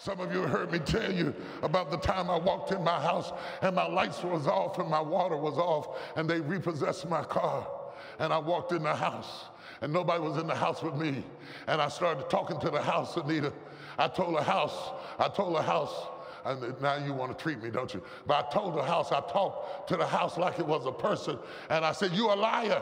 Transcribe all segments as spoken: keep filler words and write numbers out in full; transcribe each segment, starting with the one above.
Some of you heard me tell you about the time I walked in my house and my lights was off and my water was off and they repossessed my car. And I walked in the house and nobody was in the house with me. And I started talking to the house, Anita. I told the house, I told the house, and now you want to treat me, don't you? But I told the house, I talked to the house like it was a person. And I said, you a liar.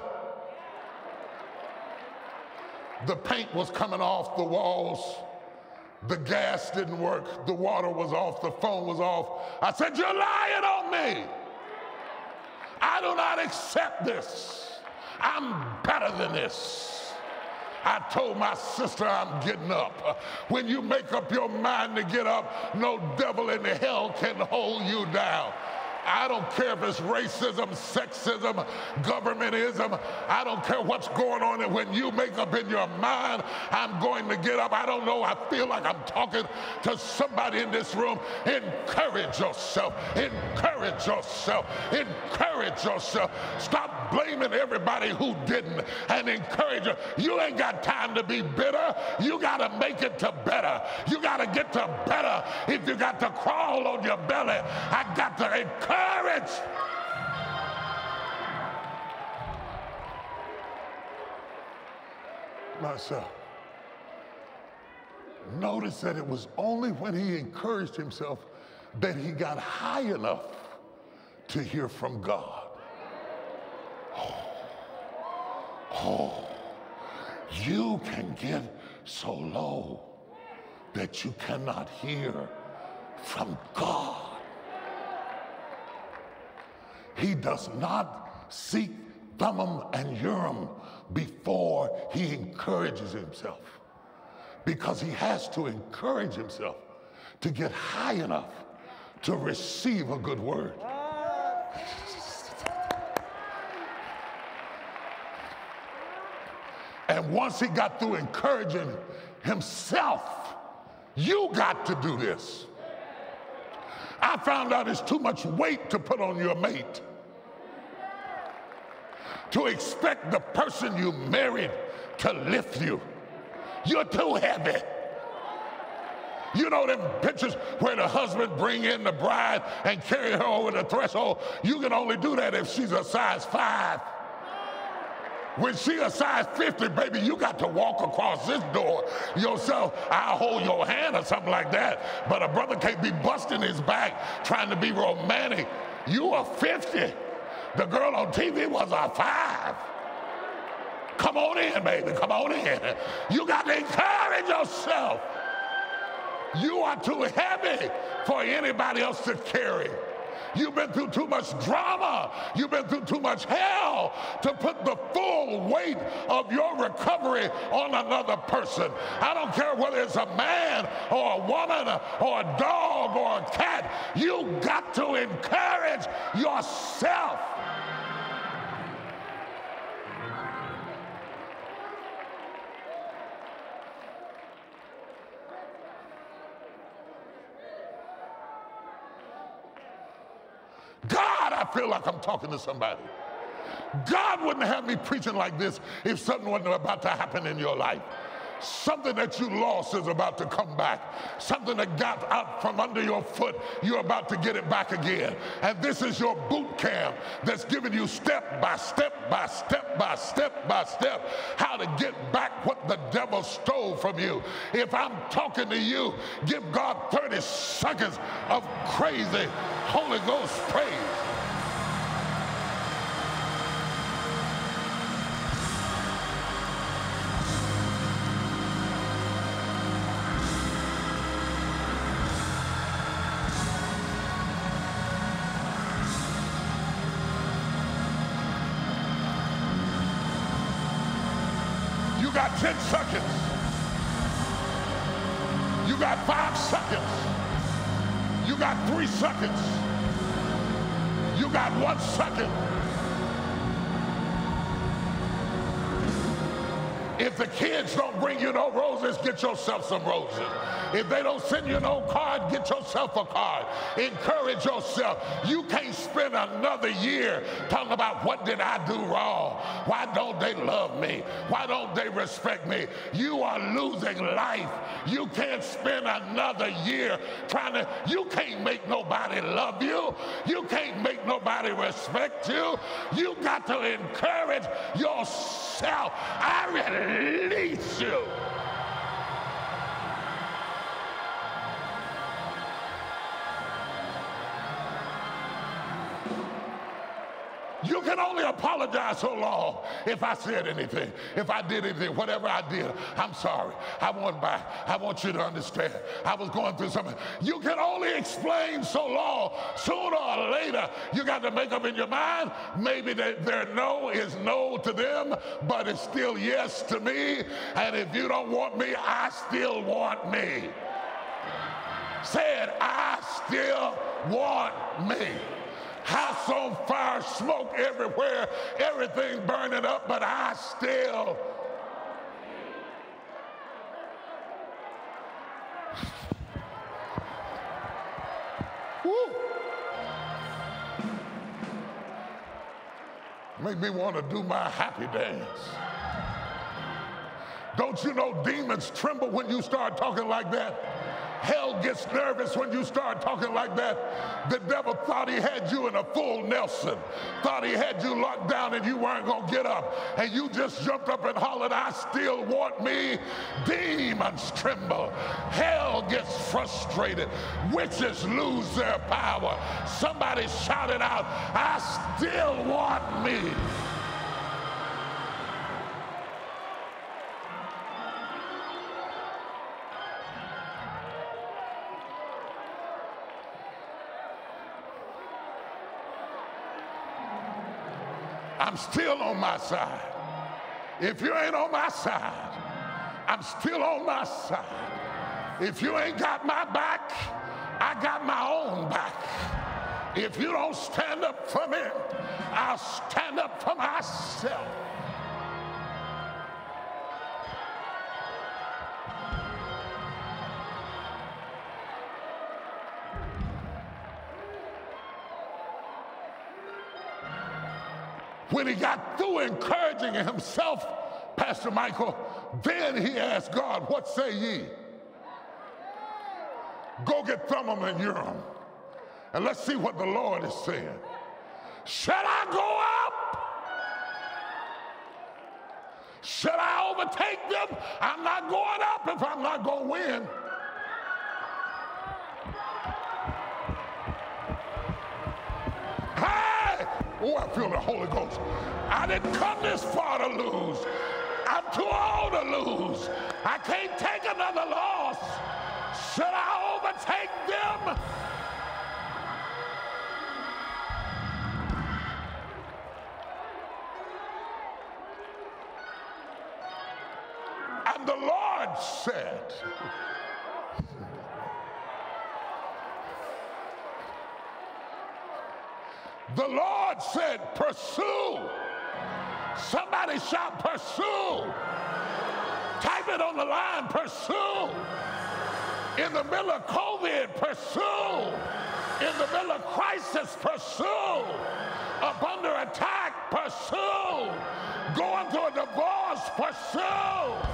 The paint was coming off the walls. The gas didn't work. The water was off. The phone was off. I said, you're lying on me. I do not accept this. I'm better than this. I told my sister I'm getting up. When you make up your mind to get up, no devil in hell can hold you down. I don't care if it's racism, sexism, governmentism. I don't care what's going on. And when you make up in your mind, I'm going to get up. I don't know. I feel like I'm talking to somebody in this room. Encourage yourself. Encourage yourself. Encourage yourself. Stop blaming everybody who didn't and encourage you. You ain't got time to be bitter. You got to make it to better. You got to get to better. If you got to crawl on your belly, I got to encourage. Courage. Myself. Notice that it was only when he encouraged himself that he got high enough to hear from God. Oh, oh, you can get so low that you cannot hear from God. He does not seek Thummim and Urim before he encourages himself, because he has to encourage himself to get high enough to receive a good word. And once he got through encouraging himself, you got to do this. I found out it's too much weight to put on your mate. To expect the person you married to lift you. You're too heavy. You know them pictures where the husband bring in the bride and carry her over the threshold? You can only do that if she's a size five. When she a size fifty, baby, you got to walk across this door yourself. I'll hold your hand or something like that. But a brother can't be busting his back trying to be romantic. You are fifty. The girl on T V was a five. Come on in, baby, come on in. You got to encourage yourself. You are too heavy for anybody else to carry. You've been through too much drama. You've been through too much hell to put the full weight of your recovery on another person. I don't care whether it's a man or a woman or a dog or a cat. You got to encourage yourself. God, I feel like I'm talking to somebody. God wouldn't have me preaching like this if something wasn't about to happen in your life. Something that you lost is about to come back. Something that got out from under your foot, you're about to get it back again. And this is your boot camp that's giving you step by step by step by step by step how to get back what the devil stole from you. If I'm talking to you, give God thirty seconds of crazy Holy Ghost praise. You got ten seconds. You got five seconds. You got three seconds. You got one second. If the kids don't bring you no roses, get yourself some roses. If they don't send you no card, get yourself a card. Encourage yourself. You can't spend another year talking about what did I do wrong? Why don't they love me? Why don't they respect me? You are losing life. You can't spend another year trying to, you can't make nobody love you. You can't make nobody respect you. You got to encourage yourself. I release you. You can only apologize so long. If I said anything, if I did anything, whatever I did, I'm sorry. I want back. I want you to understand. I was going through something. You can only explain so long. Sooner or later, you got to make up in your mind. Maybe that their no is no to them, but it's still yes to me. And if you don't want me, I still want me. Say it, I still want me. House on fire, smoke everywhere, everything burning up, but I still. Woo. Make me want to do my happy dance. Don't you know demons tremble when you start talking like that? Hell gets nervous when you start talking like that. The devil thought he had you in a full Nelson, thought he had you locked down and you weren't going to get up. And you just jumped up and hollered, I still want me. Demons tremble. Hell gets frustrated. Witches lose their power. Somebody shouted out, I still want me. I'm still on my side. If you ain't on my side, I'm still on my side. If you ain't got my back, I got my own back. If you don't stand up for me, I'll stand up for myself. When he got through encouraging himself, Pastor Michael, then he asked God, what say ye? Go get Thummim and Urim, and let's see what the Lord is saying. Shall I go up? Shall I overtake them? I'm not going up if I'm not going to win. Oh, I feel the Holy Ghost. I didn't come this far to lose. I'm too old to lose. I can't take another loss. Should I overtake them? And the Lord said, the Lord said, pursue. Somebody shout, pursue. Type it on the line, pursue. In the middle of COVID, pursue. In the middle of crisis, pursue. Up under attack, pursue. Going through a divorce, pursue.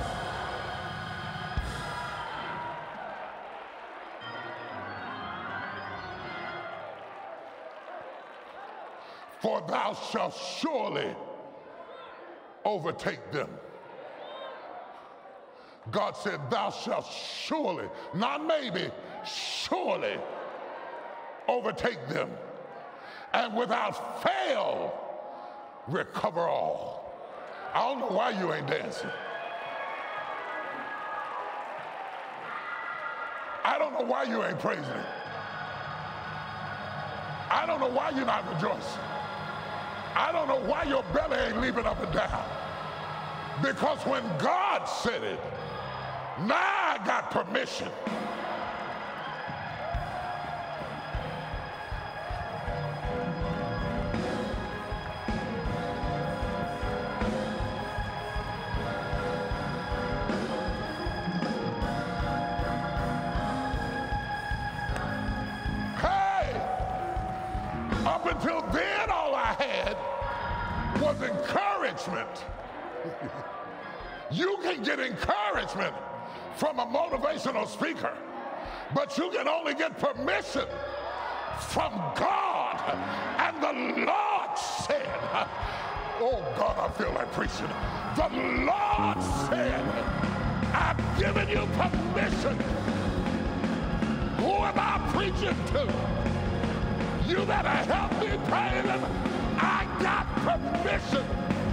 For thou shalt surely overtake them. God said, thou shalt surely, not maybe, surely overtake them, and without fail recover all. I don't know why you ain't dancing. I don't know why you ain't praising him. I don't know why you're not rejoicing. I don't know why your belly ain't leaping up and down. Because when God said it, now I got permission. until then, all I had was encouragement. You can get encouragement from a motivational speaker, but you can only get permission from God. And the Lord said, oh God, I feel like preaching. The Lord said, I've given you permission. Who am I preaching to? You better help me pray them. I got permission.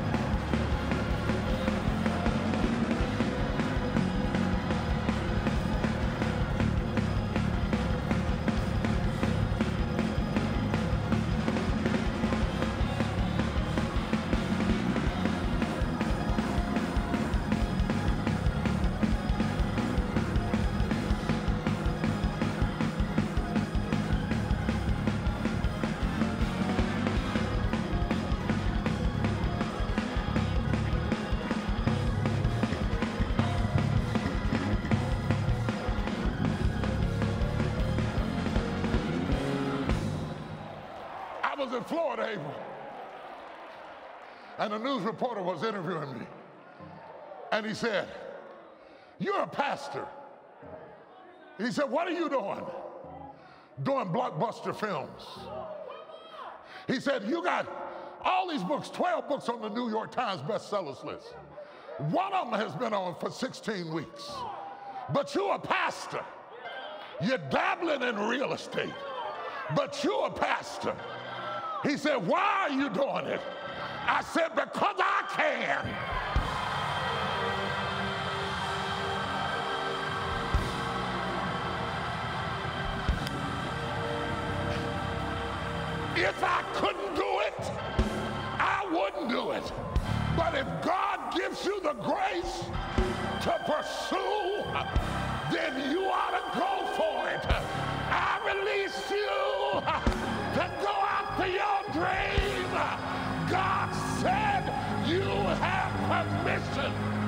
I was in Florida, April, and a news reporter was interviewing me, and he said, you're a pastor. He said, what are you doing? Doing blockbuster films. He said, you got all these books, twelve books on the New York Times bestsellers list. One of them has been on for sixteen weeks. But you're a pastor. You're dabbling in real estate, but you're a pastor. He said, why are you doing it? I said, because I can. If I couldn't do it, I wouldn't do it. But if God gives you the grace to pursue, then you ought to go for it. I release you to go after your dream. God said you have permission.